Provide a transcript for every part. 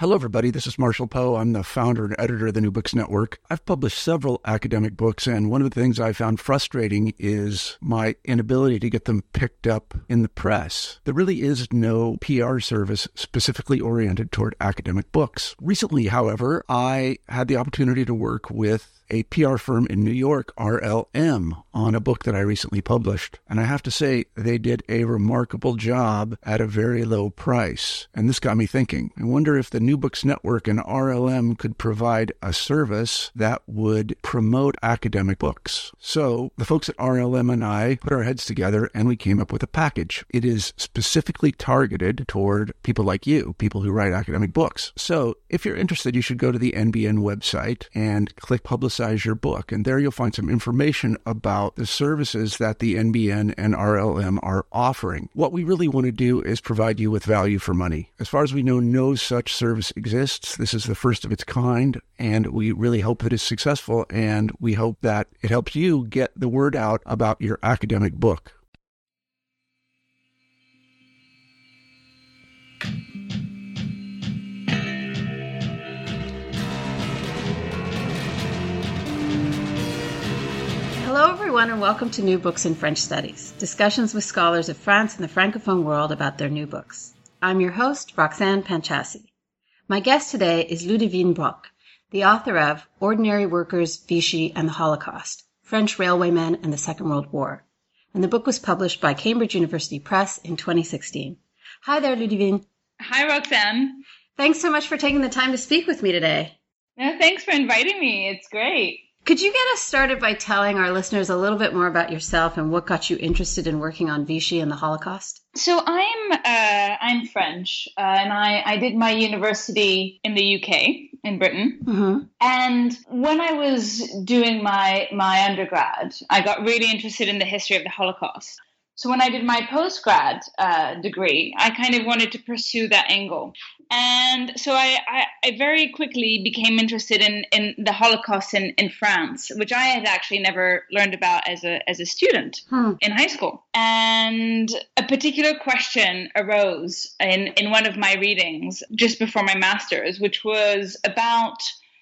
Hello, everybody. This is Marshall Poe. I'm the founder and editor of the New Books Network. I've published several academic books, and one of the things I found frustrating is my inability to get them picked up in the press. There really is no PR service specifically oriented toward academic books. Recently, however, I had the opportunity to work with a PR firm in New York, RLM, on a book that I recently published. And I have to say, they did a remarkable job at a very low price. And this got me thinking. I wonder if the New Books Network and RLM could provide a service that would promote academic books. So the folks at RLM and I put our heads together and we came up with a package. It is specifically targeted toward people like you, people who write academic books. So if you're interested, you should go to the NBN website and click Publicize Your Book. And there you'll find some information about the services that the NBN and RLM are offering. What we really want to do is provide you with value for money. As far as we know, no such service exists. This is the first of its kind, and we really hope that it's successful, and we hope that it helps you get the word out about your academic book. Hello, everyone, and welcome to New Books in French Studies, discussions with scholars of France and the Francophone world about their new books. I'm your host, Roxanne Panchasi. My guest today is Ludivine Brock, the author of Ordinary Workers, Vichy, and the Holocaust, French Railwaymen and the Second World War. And the book was published by Cambridge University Press in 2016. Hi there, Ludivine. Hi, Roxanne. Thanks so much for taking the time to speak with me today. No, thanks for inviting me. It's great. Could you get us started by telling our listeners a little bit more about yourself and what got you interested in working on Vichy and the Holocaust? So I'm French, and I did my university in the UK, in Britain. Mm-hmm. And when I was doing my undergrad, I got really interested in the history of the Holocaust. So when I did my postgrad degree, I kind of wanted to pursue that angle. And so I very quickly became interested in the Holocaust in France, which I had actually never learned about as a student in high school. And a particular question arose in one of my readings just before my master's, which was about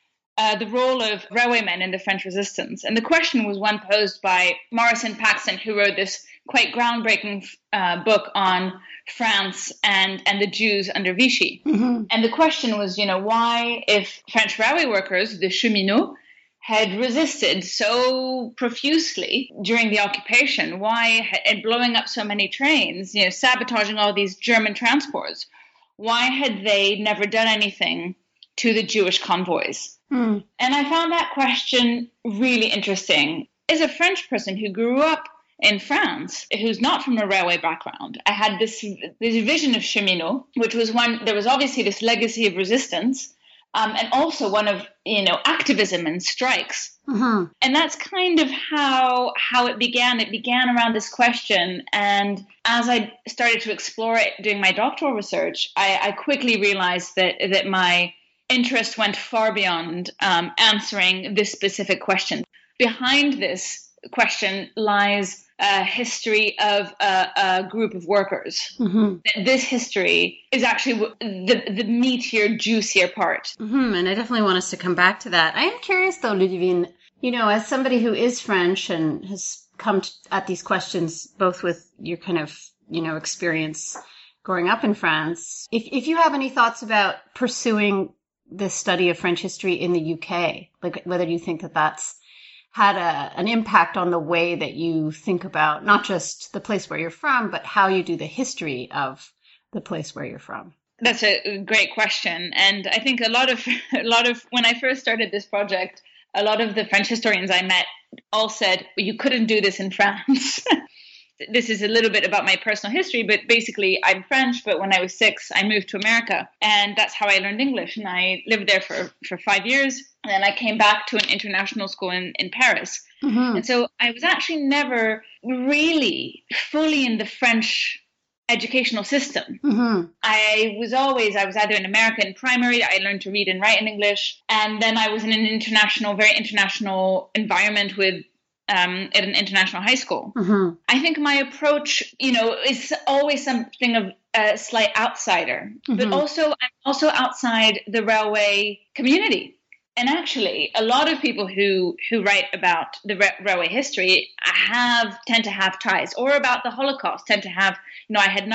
the role of railwaymen in the French resistance. And the question was one posed by Morrison Paxson, who wrote this quite groundbreaking book on France and the Jews under Vichy. Mm-hmm. And the question was, why, if French railway workers, the cheminots, had resisted so profusely during the occupation, why, and blowing up so many trains, sabotaging all these German transports, why had they never done anything to the Jewish convoys? Mm. And I found that question really interesting. As a French person who grew up in France, who's not from a railway background, I had this vision of cheminot, which was one, there was obviously this legacy of resistance, and also one of, activism and strikes. Mm-hmm. And that's kind of how it began. It began around this question. And as I started to explore it doing my doctoral research, I quickly realized that my interest went far beyond answering this specific question. Behind this question lies a history of a group of workers. Mm-hmm. This history is actually the meatier, juicier part. Mm-hmm. And I definitely want us to come back to that. I am curious, though, Ludivine, as somebody who is French and has come at these questions both with your kind of, experience growing up in France, if you have any thoughts about pursuing the study of French history in the UK, like whether you think that that's had an impact on the way that you think about not just the place where you're from, but how you do the history of the place where you're from. That's a great question. And I think a lot of when I first started this project, a lot of the French historians I met all said, well, you couldn't do this in France. This is a little bit about my personal history, but basically I'm French, but when I was 6, I moved to America, and that's how I learned English. And I lived there for 5 years, and then I came back to an international school in Paris. Mm-hmm. And so I was actually never really fully in the French educational system. Mm-hmm. I was either in American primary, I learned to read and write in English, and then I was in an very international environment with at an international high school. Mm-hmm. I think my approach, is always something of a slight outsider, but also I'm also outside the railway community. And actually, a lot of people who write about the railway history tend to have ties, or about the Holocaust tend to have. I had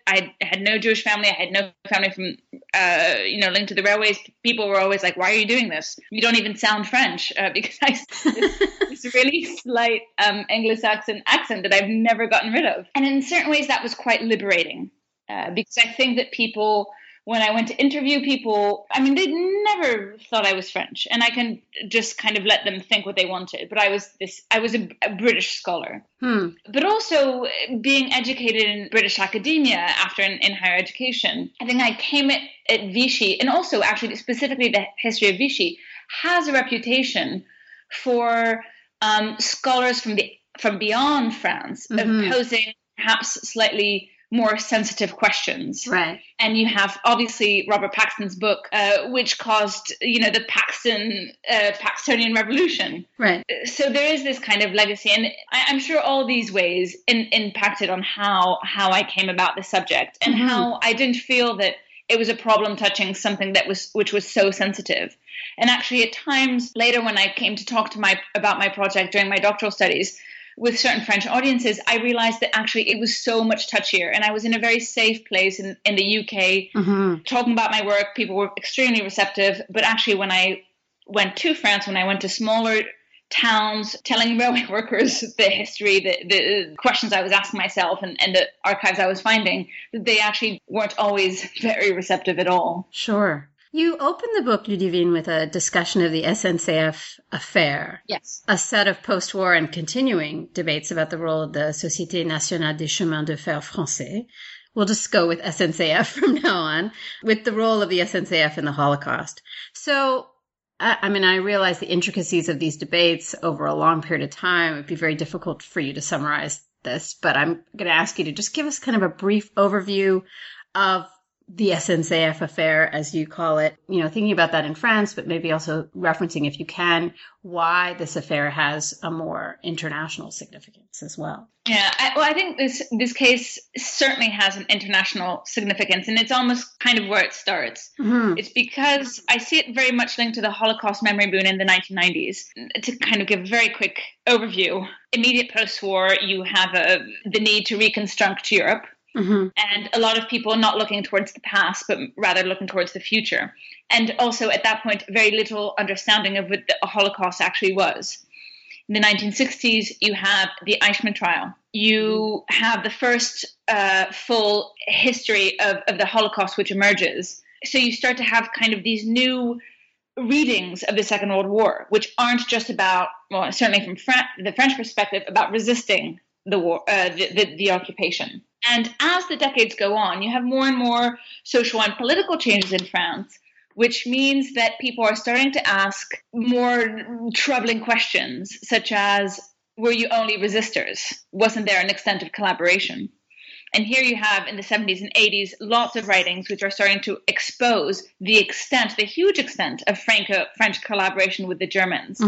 no Jewish family. I had no family from linked to the railways. People were always like, "Why are you doing this? You don't even sound French," because I this really slight Anglo-Saxon accent that I've never gotten rid of. And in certain ways, that was quite liberating, because I think that people, when I went to interview people, I mean, they never thought I was French, and I can just kind of let them think what they wanted. But I was a British scholar, but also being educated in British academia after in higher education. I think I came at Vichy, and also actually specifically the history of Vichy has a reputation for scholars from beyond France of posing perhaps slightly more sensitive questions. Right. And you have obviously Robert Paxton's book, which caused, the Paxtonian Revolution. Right. So there is this kind of legacy. And I'm sure all these ways impacted on how I came about the subject, and how I didn't feel that it was a problem touching something which was so sensitive. And actually at times later, when I came to talk about my project during my doctoral studies with certain French audiences, I realized that actually it was so much touchier, and I was in a very safe place in the UK talking about my work. People were extremely receptive, but actually when I went to France, when I went to smaller towns, telling railway workers the history, the questions I was asking myself, and the archives I was finding, they actually weren't always very receptive at all. Sure. You open the book, Ludivine, with a discussion of the SNCF affair. Yes. A set of post-war and continuing debates about the role of the Société Nationale des Chemins de Fer Français. We'll just go with SNCF from now on, with the role of the SNCF in the Holocaust. So, I realize the intricacies of these debates over a long period of time. It would be very difficult for you to summarize this, but I'm going to ask you to just give us kind of a brief overview of the SNCF affair, as you call it, thinking about that in France, but maybe also referencing, if you can, why this affair has a more international significance as well. Yeah, I think this case certainly has an international significance, and it's almost kind of where it starts. It's because I see it very much linked to the Holocaust memory boom in the 1990s. To kind of give a very quick overview, immediate post-war, you have the need to reconstruct Europe. And a lot of people not looking towards the past, but rather looking towards the future. And also at that point, very little understanding of what the Holocaust actually was. In the 1960s, you have the Eichmann trial. You have the first full history of the Holocaust, which emerges. So you start to have kind of these new readings of the Second World War, which aren't just about, well, certainly from the French perspective, about resisting the war, the occupation. And as the decades go on, you have more and more social and political changes in France, which means that people are starting to ask more troubling questions, such as, were you only resistors? Wasn't there an extent of collaboration? And here you have, in the 70s and 80s, lots of writings which are starting to expose the huge extent of French collaboration with the Germans.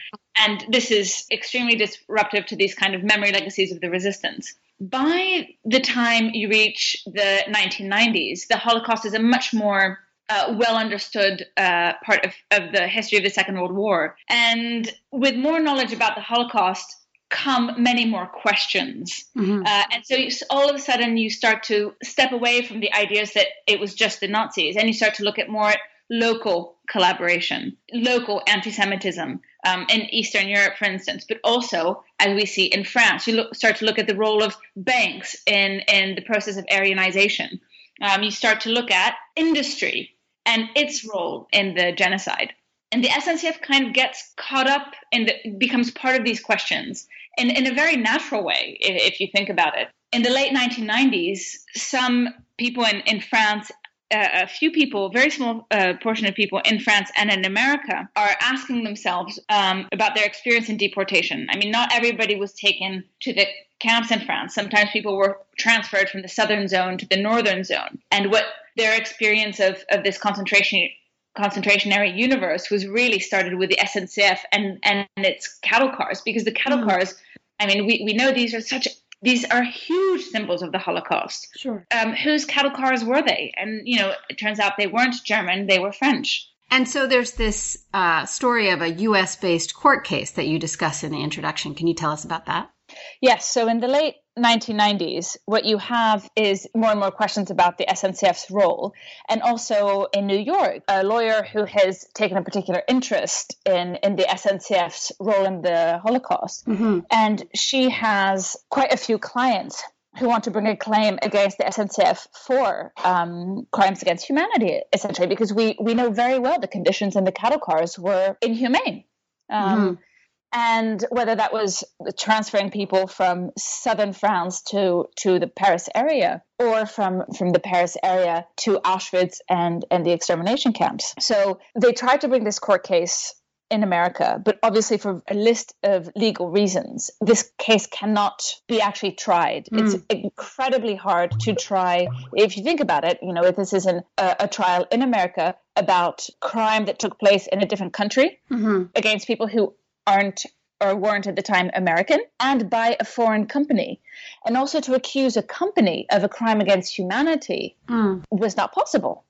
And this is extremely disruptive to these kind of memory legacies of the resistance. By the time you reach the 1990s, the Holocaust is a much more well understood part of the history of the Second World War. And with more knowledge about the Holocaust come many more questions. And so all of a sudden you start to step away from the ideas that it was just the Nazis, and you start to look at more local collaboration, local anti-Semitism in Eastern Europe, for instance, but also, as we see in France, you start to look at the role of banks in the process of Aryanization. You start to look at industry and its role in the genocide. And the SNCF kind of gets caught up becomes part of these questions in a very natural way, if you think about it. In the late 1990s, some people in France, a few people, a very small portion of people in France and in America are asking themselves about their experience in deportation. I mean, not everybody was taken to the camps in France. Sometimes people were transferred from the southern zone to the northern zone. And what their experience of this concentrationary universe was really started with the SNCF and its cattle cars, because the cattle cars, I mean, we know these are such These are huge symbols of the Holocaust. Sure. Whose cattle cars were they? And, it turns out they weren't German, they were French. And so there's this story of a U.S.-based court case that you discuss in the introduction. Can you tell us about that? Yes. So in the late 1990s, what you have is more and more questions about the SNCF's role. And also in New York, a lawyer who has taken a particular interest in the SNCF's role in the Holocaust. Mm-hmm. And she has quite a few clients who want to bring a claim against the SNCF for crimes against humanity, essentially, because we know very well the conditions in the cattle cars were inhumane. And whether that was transferring people from southern France to the Paris area, or from the Paris area to Auschwitz and the extermination camps. So they tried to bring this court case in America, but obviously for a list of legal reasons, this case cannot be actually tried. It's incredibly hard to try. If you think about it, if this is a trial in America about crime that took place in a different country against people who aren't or weren't at the time American, and by a foreign company. And also to accuse a company of a crime against humanity was not possible.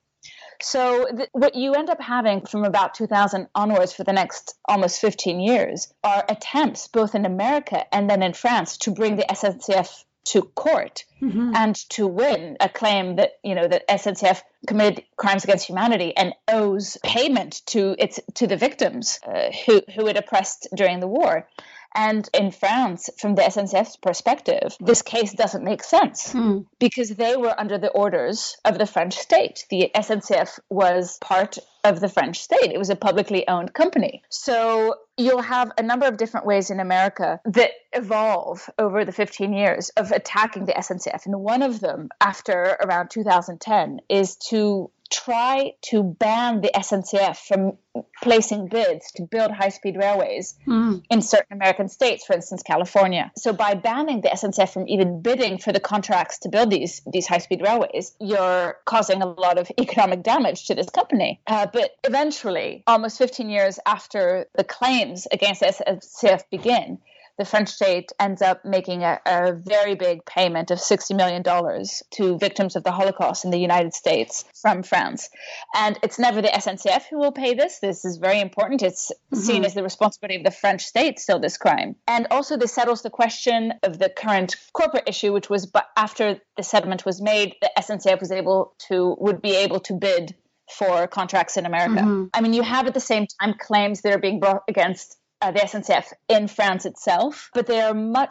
So what you end up having from about 2000 onwards for the next almost 15 years are attempts both in America and then in France to bring the SNCF to court and to win a claim that, that SNCF committed crimes against humanity and owes payment to the victims who it oppressed during the war. And in France, from the SNCF's perspective, this case doesn't make sense because they were under the orders of the French state. The SNCF was part of the French state. It was a publicly owned company. So you'll have a number of different ways in America that evolve over the 15 years of attacking the SNCF. And one of them, after around 2010, is to try to ban the SNCF from placing bids to build high-speed railways in certain American states, for instance, California. So by banning the SNCF from even bidding for the contracts to build these high-speed railways, you're causing a lot of economic damage to this company. But eventually, almost 15 years after the claims against the SNCF begin, the French state ends up making a very big payment of $60 million to victims of the Holocaust in the United States from France. And it's never the SNCF who will pay this. This is very important. It's seen as the responsibility of the French state, still this crime. And also this settles the question of the current corporate issue, which was after the settlement was made, the SNCF would be able to bid for contracts in America. I mean, you have at the same time claims that are being brought against the SNCF in France itself, but they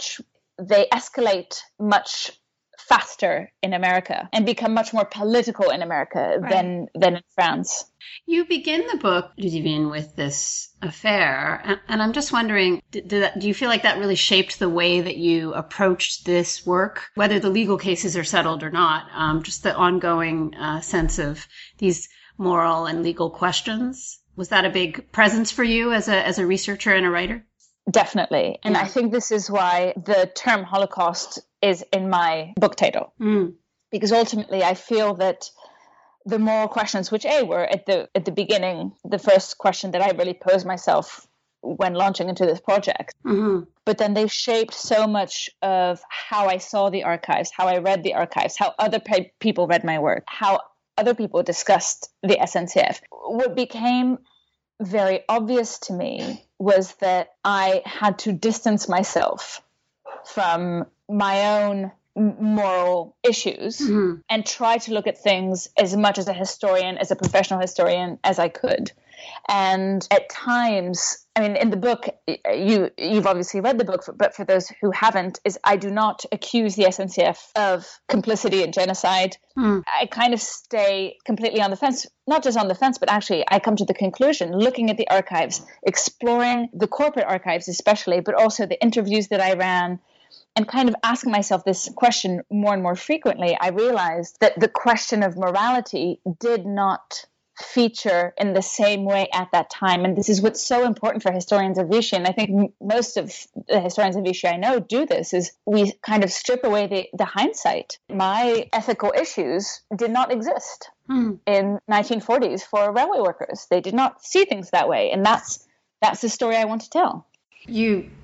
escalate much faster in America and become much more political in America than in France. You begin the book, Ludivine, with this affair, and I'm just wondering, do you feel like that really shaped the way that you approached this work, whether the legal cases are settled or not, just the ongoing sense of these moral and legal questions? Was that a big presence for you as a researcher and a writer? Definitely. And I think this is why the term Holocaust is in my book title. Because ultimately I feel that the moral questions, which were at the beginning, the first question that I really posed myself when launching into this project. But then they shaped so much of how I saw the archives, how I read the archives, how other people read my work, how other people discussed the SNCF. What became very obvious to me was that I had to distance myself from my own moral issues and try to look at things as much as a historian, as a professional historian, as I could. And at times, I mean, in the book, you've obviously read the book, but for those who haven't, I do not accuse the SNCF of complicity in genocide. I kind of stay completely on the fence, not just on the fence, but actually I come to the conclusion, looking at the archives, exploring the corporate archives especially, but also the interviews that I ran, and kind of asking myself this question more and more frequently, I realized that the question of morality did not feature in the same way at that time. And this is what's so important for historians of Vichy. And I think most of the historians of Vichy I know do this, is we kind of strip away the hindsight. My ethical issues did not exist in 1940s for railway workers. They did not see things that way. And that's the story I want to tell. You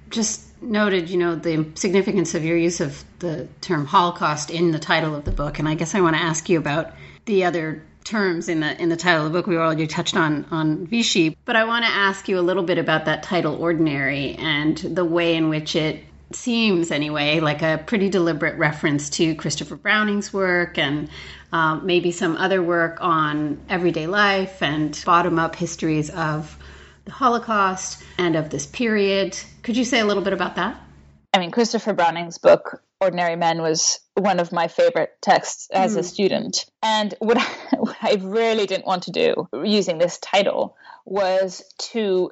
just noted, the significance of your use of the term Holocaust in the title of the book. And I guess I want to ask you about the other terms in the title of the book. We already touched on Vichy, but I want to ask you a little bit about that title, Ordinary, and the way in which it seems, anyway, like a pretty deliberate reference to Christopher Browning's work and maybe some other work on everyday life and bottom-up histories of the Holocaust and of this period. Could you say a little bit about that? I mean, Christopher Browning's book, Ordinary Men, was one of my favorite texts as a student. And what I really didn't want to do using this title was to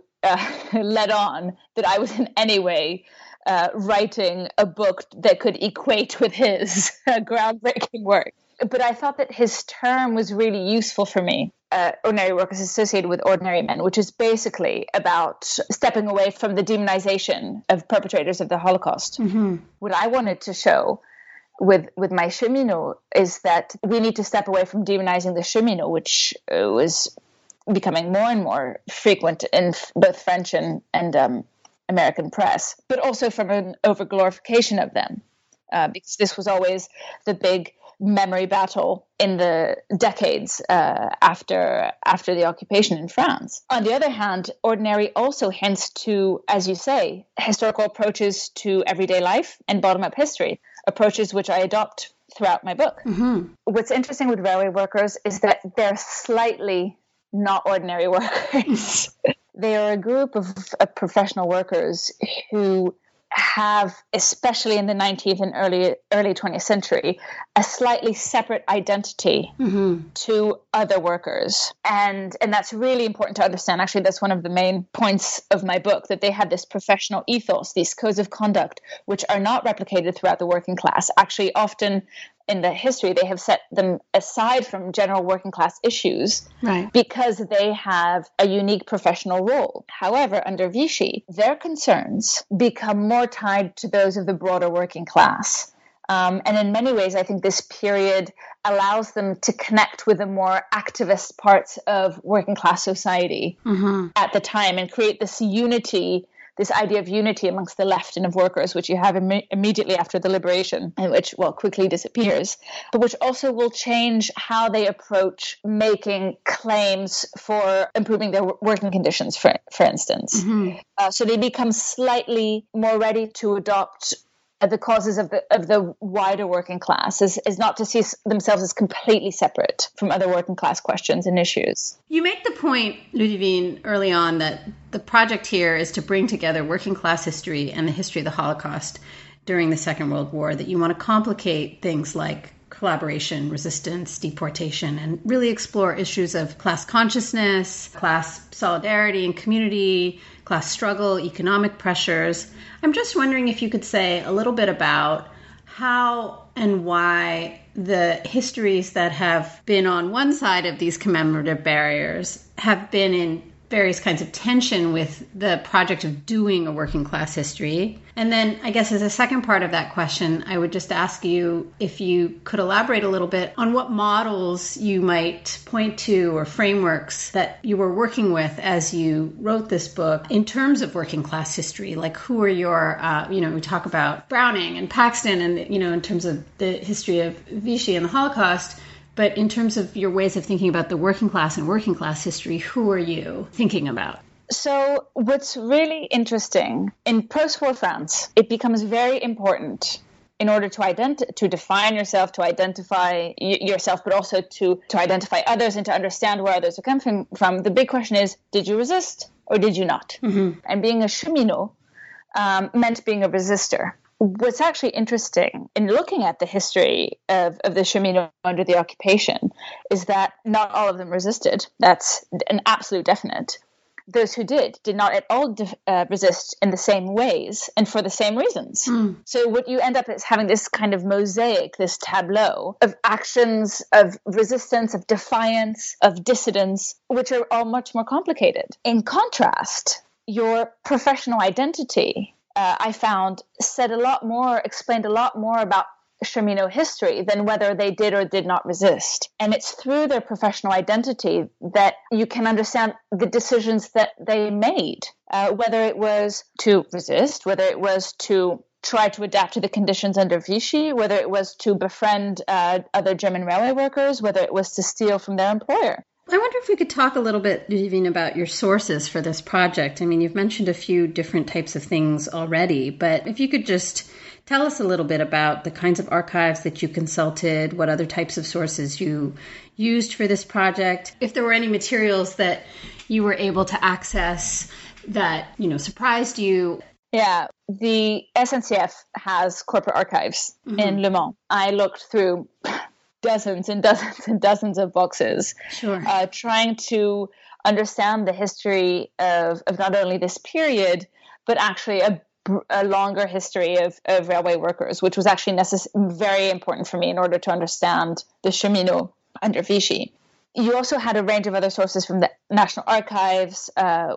let on that I was in any way writing a book that could equate with his groundbreaking work. But I thought that his term was really useful for me. Ordinary work is associated with ordinary men, which is basically about stepping away from the demonization of perpetrators of the Holocaust. Mm-hmm. What I wanted to show with my cheminot is that we need to step away from demonizing the cheminot, which was becoming more and more frequent in both French and American press, but also from an overglorification of them, because this was always the big memory battle in the decades after the occupation in France. On the other hand, Ordinary also hints to, as you say, historical approaches to everyday life and bottom-up history, approaches which I adopt throughout my book. Mm-hmm. What's interesting with railway workers is that they're slightly not ordinary workers. They are a group of professional workers who have, especially in the 19th and early 20th century, a slightly separate identity to other workers. And that's really important to understand. Actually, that's one of the main points of my book, that they had this professional ethos, these codes of conduct, which are not replicated throughout the working class. Actually, often in the history, they have set them aside from general working class issues, right, because they have a unique professional role. However, under Vichy, their concerns become more tied to those of the broader working class. And in many ways, I think this period allows them to connect with the more activist parts of working class society at the time and create this unity, this idea of unity amongst the left and of workers, which you have immediately after the liberation, and which, quickly disappears, but which also will change how they approach making claims for improving their working conditions, for instance. So they become slightly more ready to adopt the causes of the wider working class, is not to see themselves as completely separate from other working class questions and issues. You make the point, Ludivine, early on that the project here is to bring together working class history and the history of the Holocaust during the Second World War, that you want to complicate things like collaboration, resistance, deportation, and really explore issues of class consciousness, class solidarity and community, class struggle, economic pressures. I'm just wondering if you could say a little bit about how and why the histories that have been on one side of these commemorative barriers have been in various kinds of tension with the project of doing a working class history. And then I guess as a second part of that question, I would just ask you if you could elaborate a little bit on what models you might point to or frameworks that you were working with as you wrote this book in terms of working class history. Like, who are your, we talk about Browning and Paxton and, in terms of the history of Vichy and the Holocaust. But in terms of your ways of thinking about the working class and working class history, who are you thinking about? So what's really interesting, in post-war France, it becomes very important in order to define yourself, to identify yourself, but also to identify others and to understand where others are coming from. The big question is, did you resist or did you not? Mm-hmm. And being a cheminot meant being a resistor. What's actually interesting in looking at the history of the cheminot under the occupation is that not all of them resisted. That's an absolute definite. Those who did not at all resist in the same ways and for the same reasons. Mm. So what you end up is having this kind of mosaic, this tableau of actions of resistance, of defiance, of dissidence, which are all much more complicated. In contrast, your professional identity, I found, explained a lot more about cheminot history than whether they did or did not resist. And it's through their professional identity that you can understand the decisions that they made, whether it was to resist, whether it was to try to adapt to the conditions under Vichy, whether it was to befriend other German railway workers, whether it was to steal from their employer. I wonder if we could talk a little bit, Ludivine, about your sources for this project. I mean, you've mentioned a few different types of things already, but if you could just tell us a little bit about the kinds of archives that you consulted, what other types of sources you used for this project, if there were any materials that you were able to access that, surprised you. Yeah, the SNCF has corporate archives in Le Mans. I looked through dozens and dozens and dozens of boxes, trying to understand the history of not only this period, but actually a longer history of railway workers, which was actually very important for me in order to understand the cheminot under Vichy. You also had a range of other sources from the National Archives,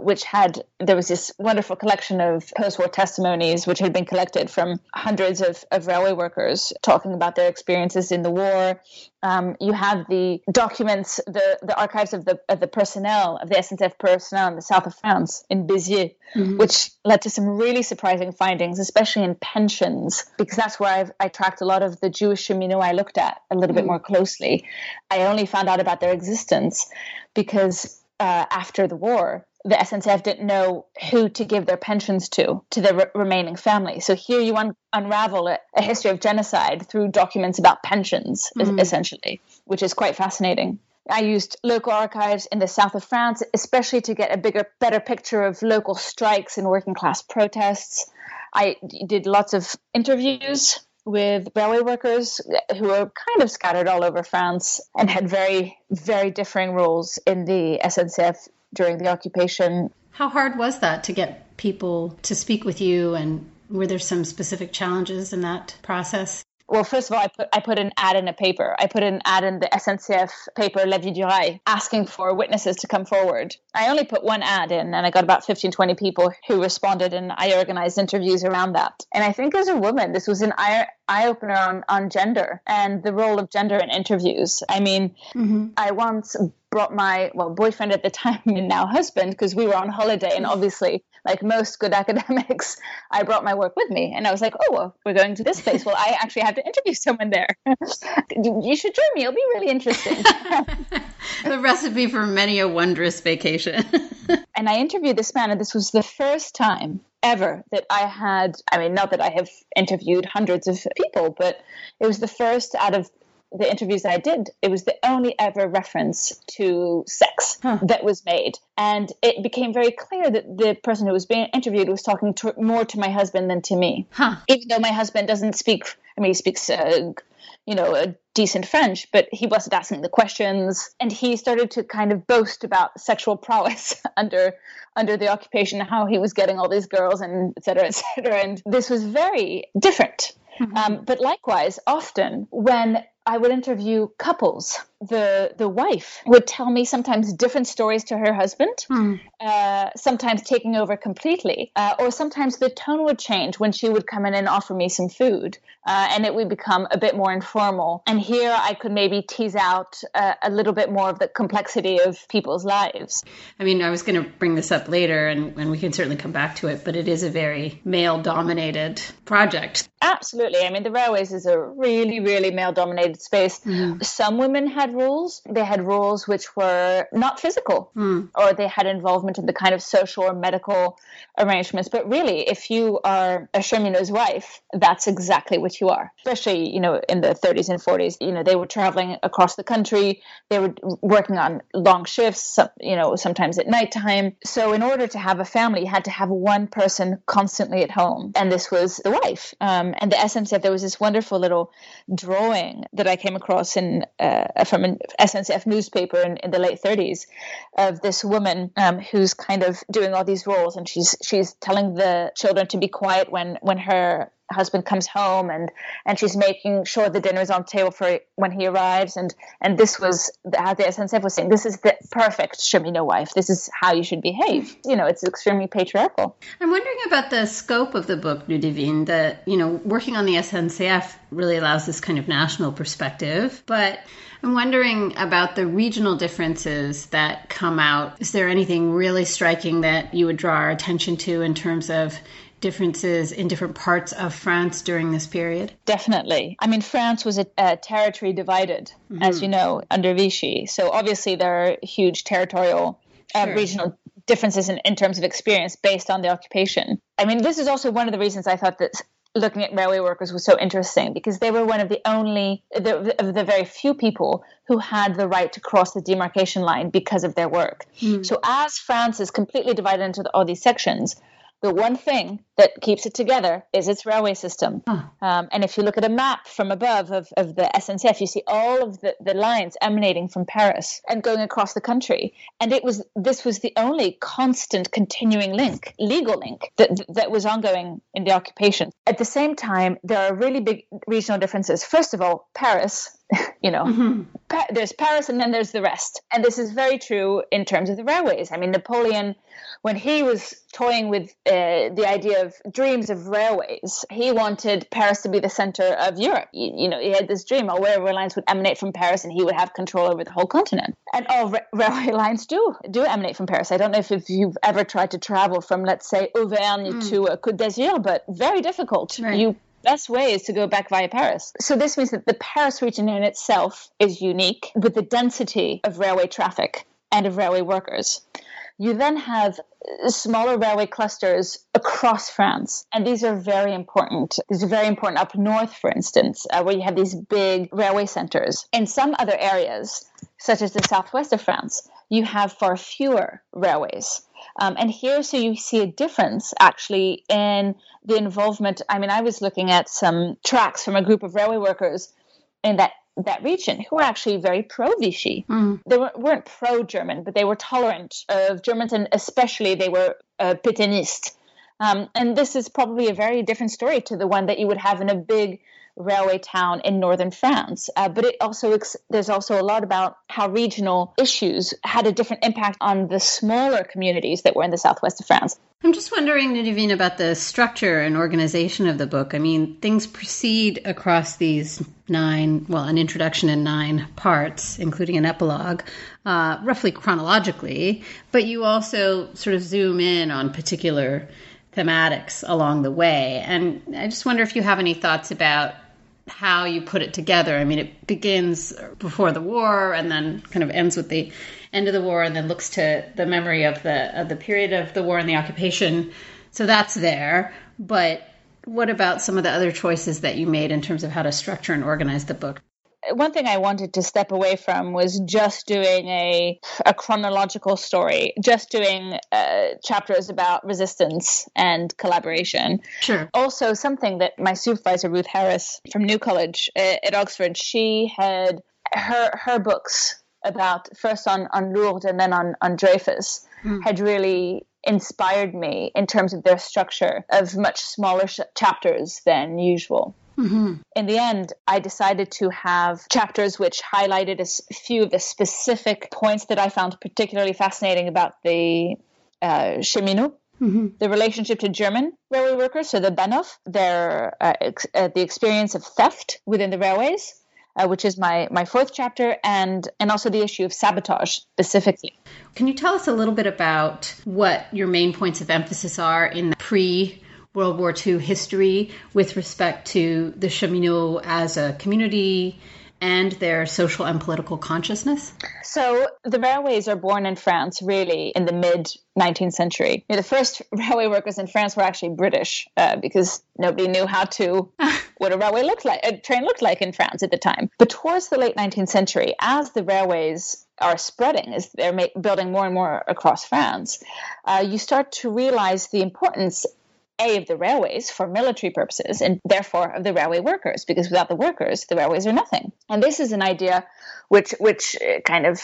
there was this wonderful collection of post-war testimonies which had been collected from hundreds of railway workers talking about their experiences in the war. You had the documents, the archives of the personnel, of the SNCF personnel in the south of France, in Béziers, which led to some really surprising findings, especially in pensions, because that's where I tracked a lot of the Jewish cheminot I looked at a little bit more closely. I only found out about their existence because after the war, the SNCF didn't know who to give their pensions to the remaining family. So here you unravel a history of genocide through documents about pensions, essentially, which is quite fascinating. I used local archives in the south of France, especially to get a better picture of local strikes and working class protests. I did lots of interviews with railway workers who were kind of scattered all over France and had very, very differing roles in the SNCF during the occupation. How hard was that to get people to speak with you, and were there some specific challenges in that process? Well, first of all, I put an ad in a paper. I put an ad in the SNCF paper, La Vie du Rail, asking for witnesses to come forward. I only put one ad in, and I got about 15, 20 people who responded, and I organized interviews around that. And I think as a woman, this was an eye-opener on gender and the role of gender in interviews. I mean, I once brought my boyfriend at the time and now husband, because we were on holiday, and obviously, like most good academics, I brought my work with me, and I was like, oh, well, we're going to this place. Well, I actually have to interview someone there. You should join me. It'll be really interesting. The recipe for many a wondrous vacation. And I interviewed this man, and this was the first time ever that I had, not that I have interviewed hundreds of people, but it was the first out of the interviews I did, it was the only ever reference to sex that was made. And it became very clear that the person who was being interviewed was talking more to my husband than to me. Even though my husband doesn't speak, he speaks, a decent French, but he wasn't asking the questions. And he started to kind of boast about sexual prowess under the occupation, how he was getting all these girls and et cetera, et cetera. And this was very different. But likewise, often when I would interview couples, the wife would tell me sometimes different stories to her husband, sometimes taking over completely, or sometimes the tone would change when she would come in and offer me some food, and it would become a bit more informal. And here I could maybe tease out a little bit more of the complexity of people's lives. I was going to bring this up later, and we can certainly come back to it, but it is a very male-dominated project. Absolutely. The railways is a really, really male-dominated space. Some women had rules. They had rules which were not physical, or they had involvement in the kind of social or medical arrangements. But really, if you are a cheminot's wife, that's exactly what you are. Especially, in the 30s and 40s, they were traveling across the country. They were working on long shifts, sometimes at nighttime. So in order to have a family, you had to have one person constantly at home. And this was the wife. And the SNCF, there was this wonderful little drawing that I came across from an SNCF newspaper in the late 30s of this woman who's kind of doing all these roles, and she's telling the children to be quiet when her husband comes home and she's making sure the dinner is on the table for when he arrives. And this was, how the SNCF was saying, this is the perfect cheminot wife. This is how you should behave. It's extremely patriarchal. I'm wondering about the scope of the book, Ludivine, that, working on the SNCF really allows this kind of national perspective, but I'm wondering about the regional differences that come out. Is there anything really striking that you would draw our attention to in terms of differences in different parts of France during this period? Definitely. I mean, France was a territory divided, as you know, under Vichy. So obviously there are huge territorial, regional differences in terms of experience based on the occupation. I mean, this is also one of the reasons I thought that looking at railway workers was so interesting, because they were one of the very few people who had the right to cross the demarcation line because of their work. So as France is completely divided into all these sections, the one thing that keeps it together is its railway system. And if you look at a map from above of the SNCF, you see all of the lines emanating from Paris and going across the country. And this was the only constant continuing link, legal link, that was ongoing in the occupation. At the same time, there are really big regional differences. First of all, Paris, there's Paris and then there's the rest. And this is very true in terms of the railways. I mean, Napoleon, when he was toying with the idea of dreams of railways, he wanted Paris to be the center of Europe. He had this dream, where railway lines would emanate from Paris and he would have control over the whole continent. And all railway lines do emanate from Paris. I don't know if you've ever tried to travel from, let's say, Auvergne to Côte d'Azur, but very difficult. Right. Best way is to go back via Paris. So this means that the Paris region in itself is unique with the density of railway traffic and of railway workers. You then have smaller railway clusters across France, and these are very important. These are very important up north, for instance, where you have these big railway centers. In some other areas, such as the southwest of France, you have far fewer railways. And here, so you see a difference actually in the involvement. I mean, I was looking at some tracks from a group of railway workers in that region who were actually very pro-Vichy. They weren't pro-German, but they were tolerant of Germans, and especially they were Pétainist. And this is probably a very different story to the one that you would have in a big railway town in northern France. But there's also a lot about how regional issues had a different impact on the smaller communities that were in the southwest of France. I'm just wondering, Ludivine, about the structure and organization of the book. I mean, things proceed across these an introduction in 9 parts, including an epilogue, roughly chronologically, but you also sort of zoom in on particular thematics along the way. And I just wonder if you have any thoughts about how you put it together. I mean, it begins before the war and then kind of ends with the end of the war and then looks to the memory of the period of the war and the occupation. So that's there. But what about some of the other choices that you made in terms of how to structure and organize the book? One thing I wanted to step away from was just doing a chronological story, just doing chapters about resistance and collaboration. Sure. Also, something that my supervisor, Ruth Harris from New College at Oxford, she had her books about first on Lourdes and then on Dreyfus had really inspired me in terms of their structure of much smaller chapters than usual. In the end, I decided to have chapters which highlighted a few of the specific points that I found particularly fascinating about the cheminot, the relationship to German railway workers, so the Bahnhof, the experience of theft within the railways, which is my 4th chapter, and also the issue of sabotage specifically. Can you tell us a little bit about what your main points of emphasis are in the pre-World War II history with respect to the cheminot as a community and their social and political consciousness? So the railways are born in France really in the mid-19th century. The first railway workers in France were actually British because nobody knew what a train looked like in France at the time. But towards the late 19th century, as the railways are spreading, as they're building more and more across France, you start to realize the importance of the railways for military purposes and therefore of the railway workers, because without the workers, the railways are nothing. And this is an idea which kind of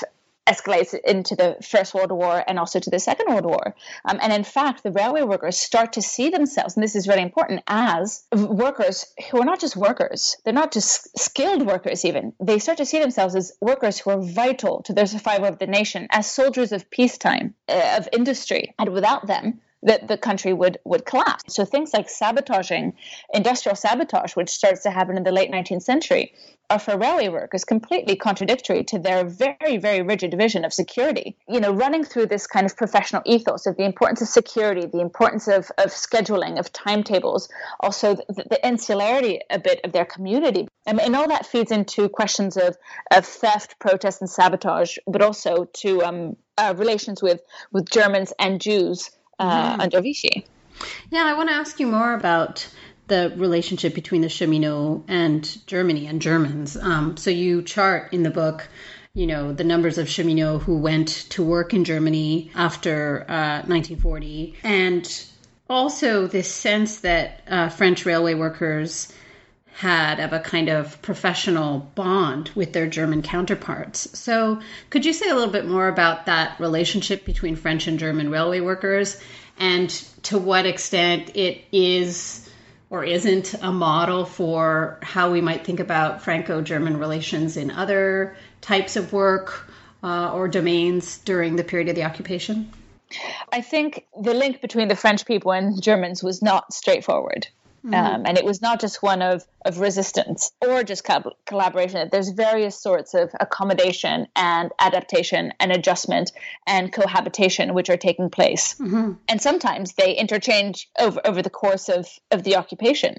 escalates into the First World War and also to the Second World War. And in fact, the railway workers start to see themselves, and this is really important, as workers who are not just workers. They're not just skilled workers even. They start to see themselves as workers who are vital to the survival of the nation, as soldiers of peacetime, of industry. And without them, that the country would collapse. So things like sabotaging, industrial sabotage, which starts to happen in the late 19th century, are for railway workers completely contradictory to their very, very rigid vision of security. Running through this kind of professional ethos of the importance of security, the importance of scheduling, of timetables, also the insularity a bit of their community. And all that feeds into questions of theft, protest, and sabotage, but also to relations with Germans and Jews under Vichy. Yeah, I want to ask you more about the relationship between the Cheminots and Germany and Germans. So you chart in the book, the numbers of Cheminots who went to work in Germany after 1940, and also this sense that French railway workers had of a kind of professional bond with their German counterparts. So could you say a little bit more about that relationship between French and German railway workers, and to what extent it is or isn't a model for how we might think about Franco-German relations in other types of work or domains during the period of the occupation? I think the link between the French people and Germans was not straightforward. And it was not just one of resistance or just collaboration. There's various sorts of accommodation and adaptation and adjustment and cohabitation which are taking place. Mm-hmm. And sometimes they interchange over the course of the occupation.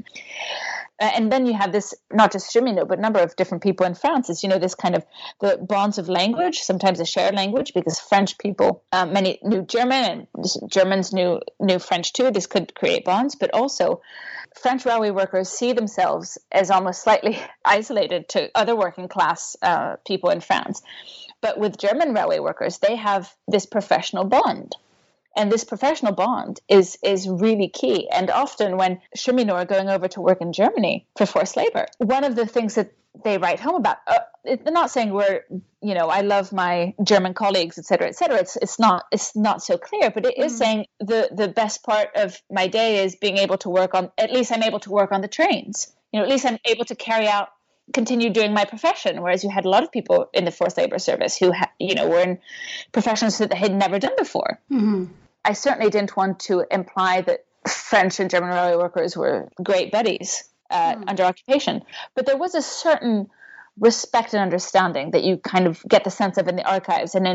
And then you have this, not just Cheminot, but a number of different people in France. It's, this kind of the bonds of language, sometimes a shared language, because French people, many knew German and Germans knew French too. This could create bonds, but also French railway workers see themselves as almost slightly isolated to other working class people in France. But with German railway workers, they have this professional bond. And this professional bond is really key. And often when Cheminots are going over to work in Germany for forced labor, one of the things that they write home about, they're not saying I love my German colleagues, et cetera, et cetera. It's not so clear, but it is saying the best part of my day is being able to work on, at least I'm able to work on the trains. At least I'm able to continue doing my profession. Whereas you had a lot of people in the forced labor service who, were in professions that they had never done before. Mm-hmm. I certainly didn't want to imply that French and German railway workers were great buddies under occupation, but there was a certain respect and understanding that you kind of get the sense of in the archives and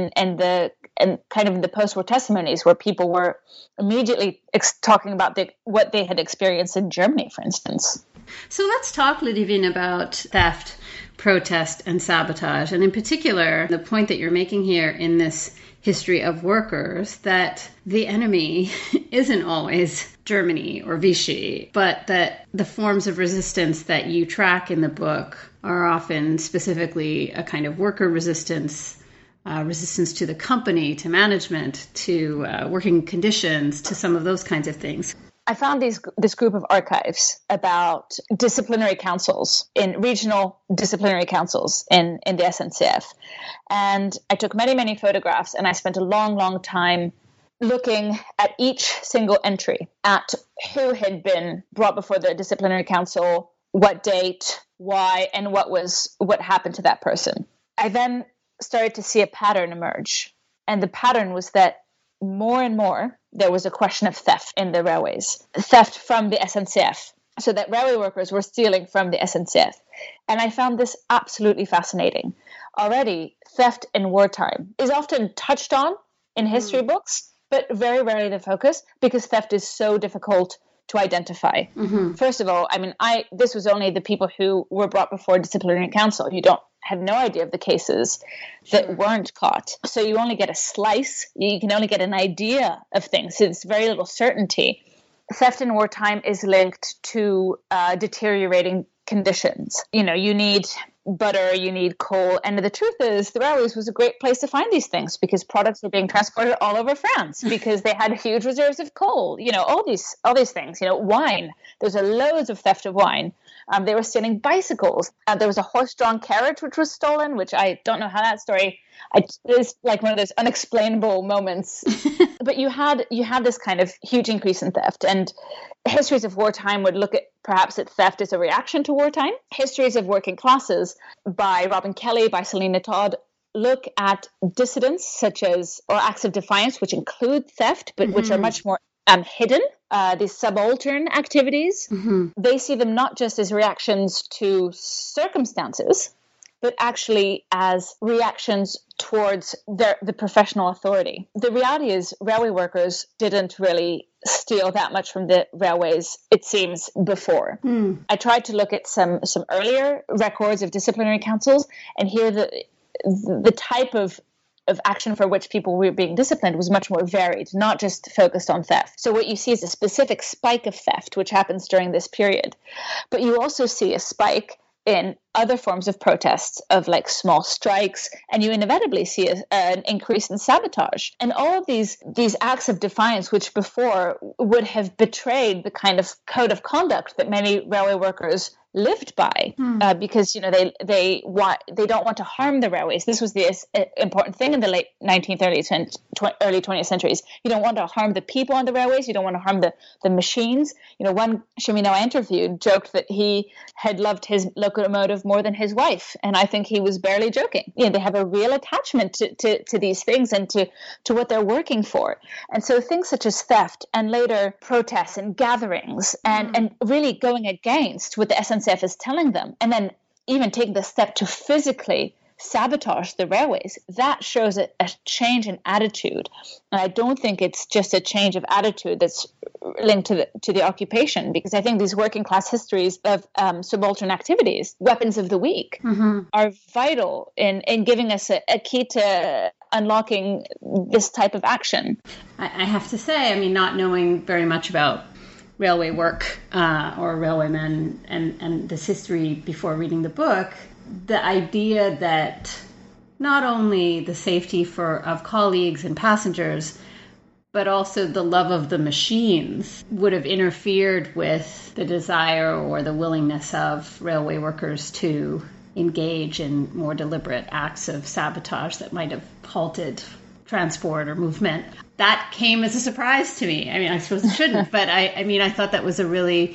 kind of in the post-war testimonies, where people were immediately talking about what they had experienced in Germany, for instance. So let's talk, Ludivine, about theft, protest, and sabotage, and in particular, the point that you're making here in this history of workers, that the enemy isn't always Germany or Vichy, but that the forms of resistance that you track in the book are often specifically a kind of worker resistance, resistance to the company, to management, to working conditions, to some of those kinds of things. I found this group of archives about disciplinary councils, in regional disciplinary councils in the SNCF. And I took many, many photographs, and I spent a long, long time looking at each single entry, at who had been brought before the disciplinary council, what date, why, and what happened to that person. I then started to see a pattern emerge. And the pattern was that more and more, there was a question of theft in the railways, theft from the SNCF, so that railway workers were stealing from the SNCF. And I found this absolutely fascinating. Already, theft in wartime is often touched on in history books, but very rarely the focus, because theft is so difficult to identify. Mm-hmm. First of all, this was only the people who were brought before disciplinary council. You have no idea of the cases that weren't caught. So you only get a slice. You can only get an idea of things. So there's very little certainty. Theft in wartime is linked to deteriorating conditions. You need butter, you need coal. And the truth is, the railways was a great place to find these things, because products were being transported all over France, because they had huge reserves of coal, all these things, wine. There's loads of theft of wine. They were stealing bicycles. There was a horse-drawn carriage which was stolen, which I don't know how that story It's like one of those unexplainable moments. But you had this kind of huge increase in theft, and histories of wartime would look at perhaps at theft as a reaction to wartime. Histories of working classes by Robin Kelly, by Selena Todd, look at dissidents such as, or acts of defiance, which include theft, but which are much more hidden, these subaltern activities. They see them not just as reactions to circumstances, but actually as reactions towards the professional authority. The reality is railway workers didn't really steal that much from the railways, it seems, before. I tried to look at some earlier records of disciplinary councils, and here the type of action for which people were being disciplined was much more varied, not just focused on theft. So what you see is a specific spike of theft, which happens during this period. But you also see a spike in other forms of protests, of like small strikes, and you inevitably see an increase in sabotage. And all of these acts of defiance, which before would have betrayed the kind of code of conduct that many railway workers lived by, because they don't want to harm the railways. This was the important thing in the late 19th, early 20th centuries. You don't want to harm the people on the railways. You don't want to harm the machines. One cheminot I interviewed joked that he had loved his locomotive more than his wife, and I think he was barely joking. They have a real attachment to these things and to what they're working for. And so things such as theft and later protests and gatherings and really going against what the SNCF is telling them, and then even taking the step to physically sabotage the railways, that shows a change in attitude. And I don't think it's just a change of attitude that's linked to the occupation, because I think these working class histories of subaltern activities, weapons of the weak, are vital in giving us a key to unlocking this type of action. I have to say, not knowing very much about railway work or railwaymen and this history before reading the book, the idea that not only the safety of colleagues and passengers, but also the love of the machines would have interfered with the desire or the willingness of railway workers to engage in more deliberate acts of sabotage that might have halted transport or movement. That came as a surprise to me. I suppose it shouldn't, but I thought that was a really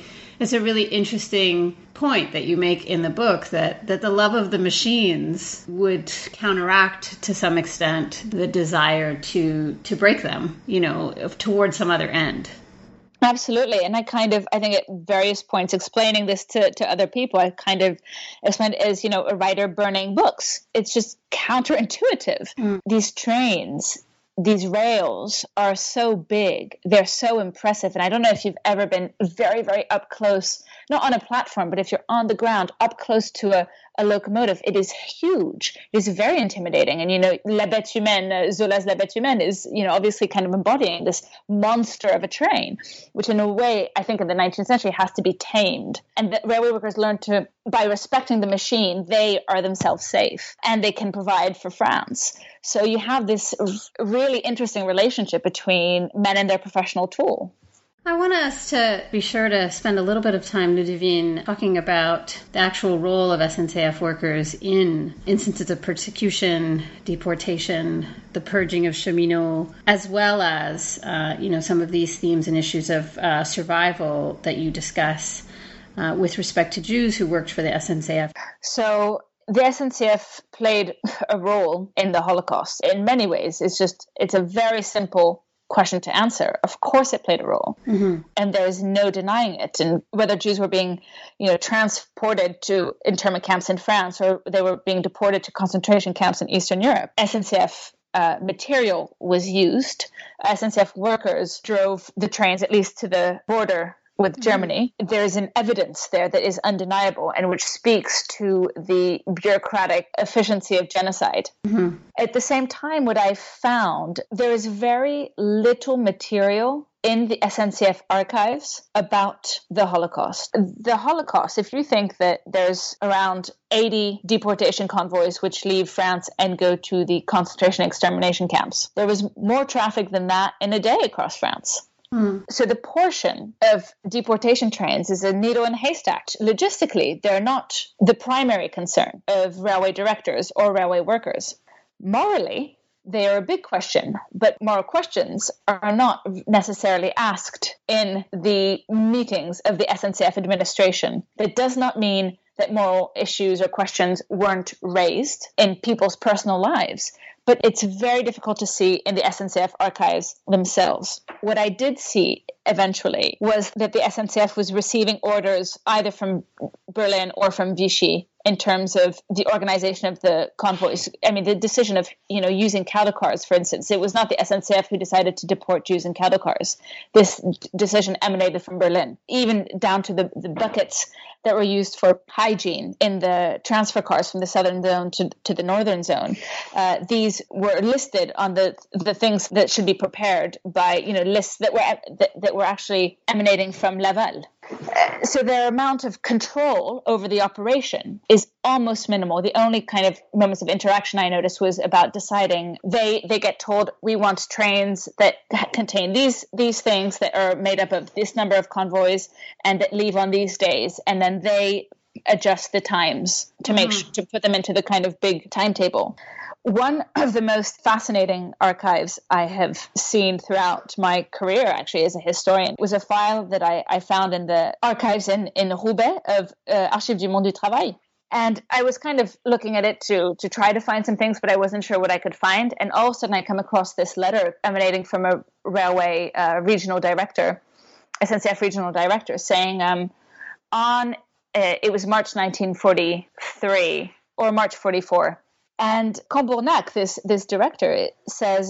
interesting point that you make in the book, that the love of the machines would counteract to some extent the desire to break them, towards some other end. Absolutely. And I think at various points explaining this to other people, I kind of explained it as, a writer burning books. It's just counterintuitive. These trains, these rails are so big, they're so impressive. And I don't know if you've ever been very, very up close, not on a platform, but if you're on the ground up close to a locomotive, it is huge. It is very intimidating. And, La Bête Humaine, Zola's La Bête Humaine is, obviously kind of embodying this monster of a train, which in a way, I think in the 19th century has to be tamed. And the railway workers learned by respecting the machine, they are themselves safe and they can provide for France. So you have this really interesting relationship between men and their professional tool. I want us to be sure to spend a little bit of time, Ludivine, talking about the actual role of SNCF workers in instances of persecution, deportation, the purging of cheminots, as well as, some of these themes and issues of survival that you discuss with respect to Jews who worked for the SNCF. So the SNCF played a role in the Holocaust in many ways. It's a very simple question to answer. Of course it played a role, and there's no denying it. And whether Jews were being transported to internment camps in France or they were being deported to concentration camps in Eastern Europe, SNCF material was used. SNCF workers drove the trains at least to the border with Germany. There's an evidence there that is undeniable and which speaks to the bureaucratic efficiency of genocide. At the same time, what I found, there is very little material in the SNCF archives about the Holocaust. The Holocaust, if you think that there's around 80 deportation convoys which leave France and go to the concentration extermination camps, there was more traffic than that in a day across France. So the portion of deportation trains is a needle in a haystack. Logistically, they're not the primary concern of railway directors or railway workers. Morally, they are a big question, but moral questions are not necessarily asked in the meetings of the SNCF administration. That does not mean that moral issues or questions weren't raised in people's personal lives, but it's very difficult to see in the SNCF archives themselves. What I did see eventually was that the SNCF was receiving orders either from Berlin or from Vichy in terms of the organization of the convoys. I mean, the decision of, using cattle cars, for instance, it was not the SNCF who decided to deport Jews in cattle cars. This decision emanated from Berlin, even down to the buckets that were used for hygiene in the transfer cars from the southern zone to the northern zone. These were listed on the things that should be prepared by, lists that were actually emanating from Laval. So their amount of control over the operation is almost minimal. The only kind of moments of interaction I noticed was about deciding they get told, we want trains that contain these things that are made up of this number of convoys and that leave on these days. And then they adjust the times to make to put them into the kind of big timetable. One of the most fascinating archives I have seen throughout my career, actually, as a historian, was a file that I found in the archives in Roubaix of Archives du Monde du Travail. And I was kind of looking at it to try to find some things, but I wasn't sure what I could find. And all of a sudden I come across this letter emanating from a railway regional director, SNCF regional director, saying it was March 1943 or March 44. And Combournac, this director, says,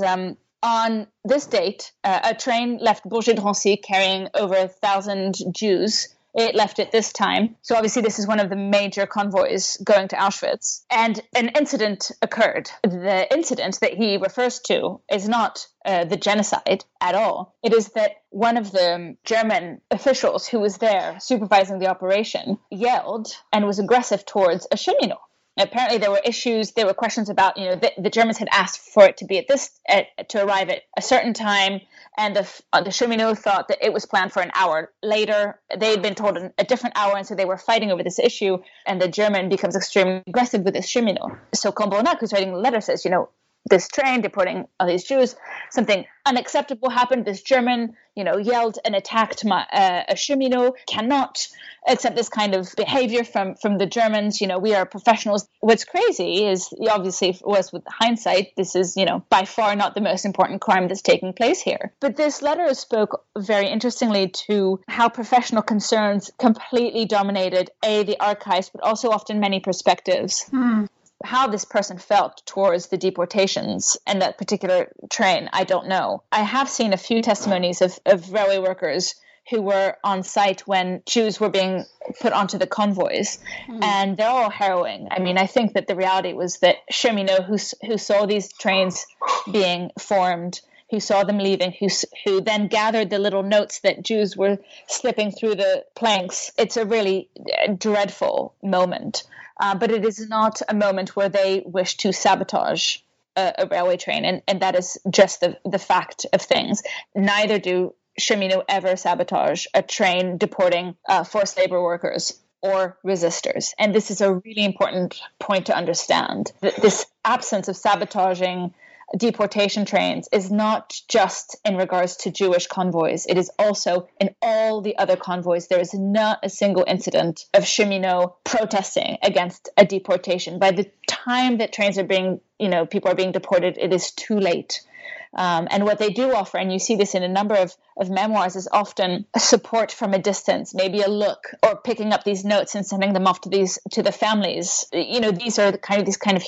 on this date, a train left Bourget-Drancy carrying over 1,000 Jews. It left at this time. So obviously this is one of the major convoys going to Auschwitz. And an incident occurred. The incident that he refers to is not the genocide at all. It is that one of the German officials who was there supervising the operation yelled and was aggressive towards a cheminot. Apparently there were issues, there were questions about, the Germans had asked for it to be to arrive at a certain time, and the cheminot thought that it was planned for an hour later. They had been told a different hour, and so they were fighting over this issue, and the German becomes extremely aggressive with this cheminot. So Combournac, who's writing the letter, says, this train deporting all these Jews, something unacceptable happened. This German, yelled and attacked a cheminot. Cannot accept this kind of behavior from the Germans. We are professionals. What's crazy is, obviously, was with hindsight, this is, by far not the most important crime that's taking place here. But this letter spoke very interestingly to how professional concerns completely dominated, the archives, but also often many perspectives. How this person felt towards the deportations and that particular train, I don't know. I have seen a few testimonies of railway workers who were on site when Jews were being put onto the convoys, and they're all harrowing. I mean, I think that the reality was that cheminots who saw these trains being formed, who saw them leaving, who then gathered the little notes that Jews were slipping through the planks. It's a really dreadful moment. But it is not a moment where they wish to sabotage a railway train. And that is just the fact of things. Neither do cheminots ever sabotage a train deporting forced labor workers or resistors. And this is a really important point to understand. This absence of sabotaging deportation trains is not just in regards to Jewish convoys. It is also in all the other convoys. There is not a single incident of cheminot protesting against a deportation. By the time that trains are being, people are being deported, it is too late. And what they do offer, and you see this in a number of memoirs, is often a support from a distance, maybe a look, or picking up these notes and sending them off to the families. These are these kind of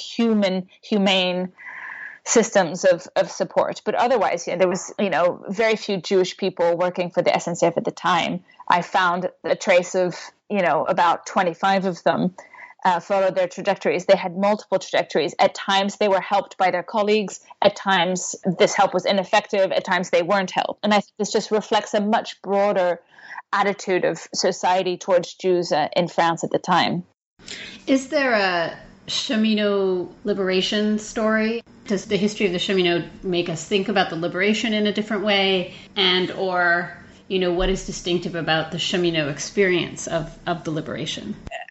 humane systems of support. But otherwise, there was, very few Jewish people working for the SNCF at the time. I found a trace of, about 25 of them followed their trajectories. They had multiple trajectories. At times they were helped by their colleagues. At times this help was ineffective. At times they weren't helped. And I think this just reflects a much broader attitude of society towards Jews in France at the time. Is there a cheminot liberation story? Does the history of the cheminot make us think about the liberation in a different way? And or, what is distinctive about the cheminot experience of the liberation?